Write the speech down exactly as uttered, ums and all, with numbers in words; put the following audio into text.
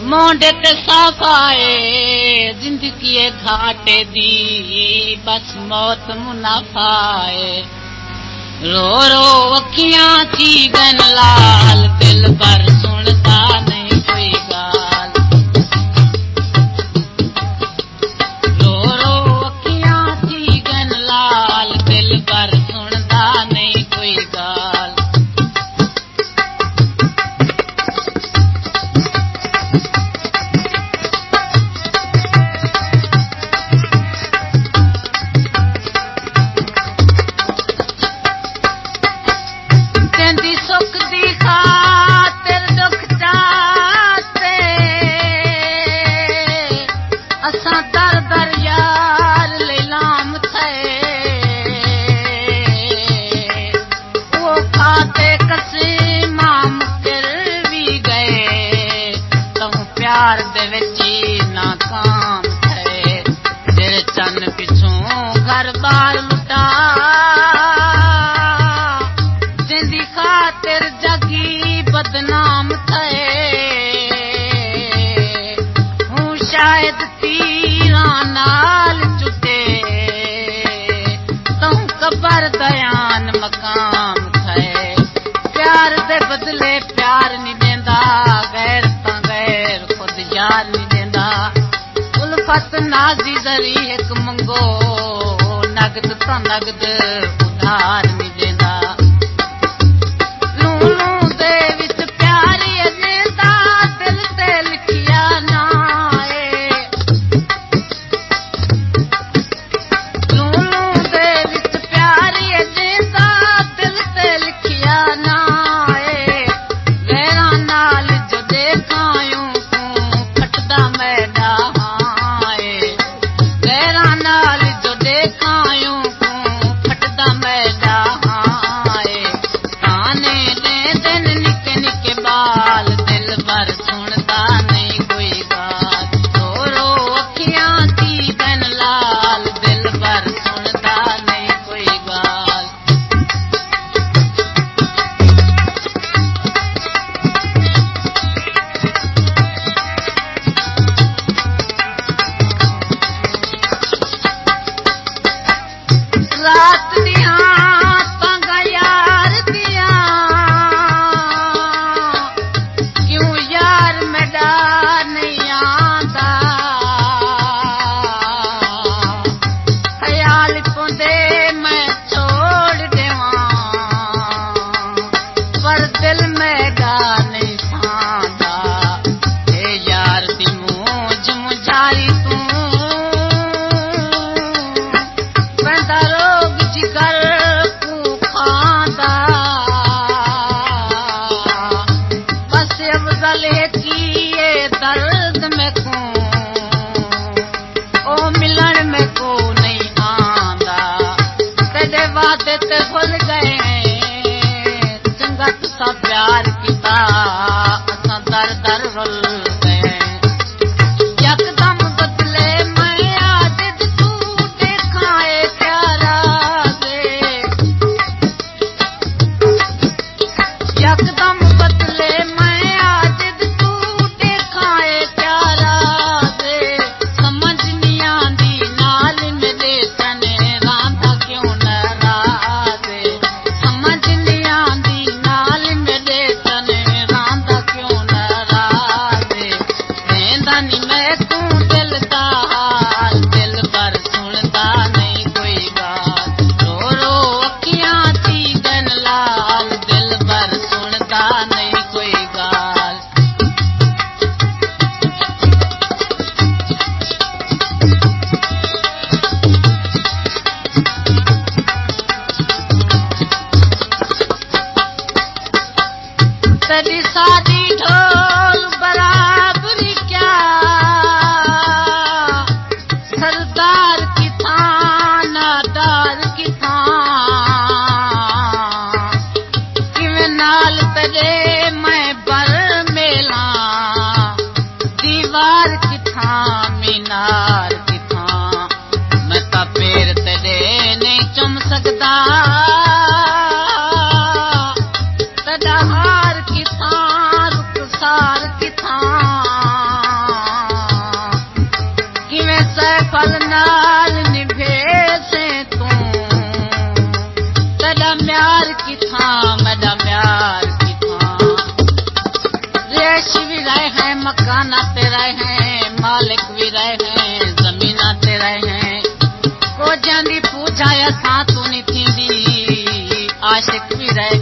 Monday ते साफाए जिंदगी घाटे दी बस मौत मुनाफाए रो रो अखियां थी गन लाल दिल पर सुनता नहीं कोई गाल रो रो अखियां थी गन लाल दिल पर सुनता नहीं कोई गाल नाकाम थे तेरे चन पिछों घर बार लुटा जिंदी खातिर जगी बदनाम थे हूँ शायद तीरा नाल चुटे तू कबर दयान मकाम थे प्यार दे बदले प्यार नहीं देंदा गैर ता गैर खुद यार नहीं देंदा उल्फत नाजी जरी एक मंगो नगद ता नगद उधार नहीं देंदा लू लू दे विच प्यार देंदा दिल ते लिखिया ना लू लू दे विच प्यार देंदा दिल ते लिखिया ना रात दिया पंगा यार दिया क्यों यार मेरा नहीं आता ख्याल पुंदे मैं छोड़ देवा पर दिल मेरा नहीं थांदा हे यार दी मूंझ मुझारी तू दर्द में को ओ मिलन में को नहीं आंदा तेरे वादे ते भूल गए चंगा तुसा प्यार किता असा दर दर रुल गए यकदम बदले मैं आज तू देखाए प्यारा दे यकदम बदले मैं तेरी शादी ढोल बराबरी क्या सरदार की थान नादार की थान किवें नाल तेरे मैं बर मेला दीवार की थान मीनार की थान मैं ता पैर तेरे नहीं चुम सकता तड़ा हार की थान रुखसार की थान रहे हैं, मकाना ते रहे हैं, मालिक भी रहे हैं, जमीना ते रहे हैं। को जांदी पूछा असां तू नहीं थींदी, आशिक भी रहे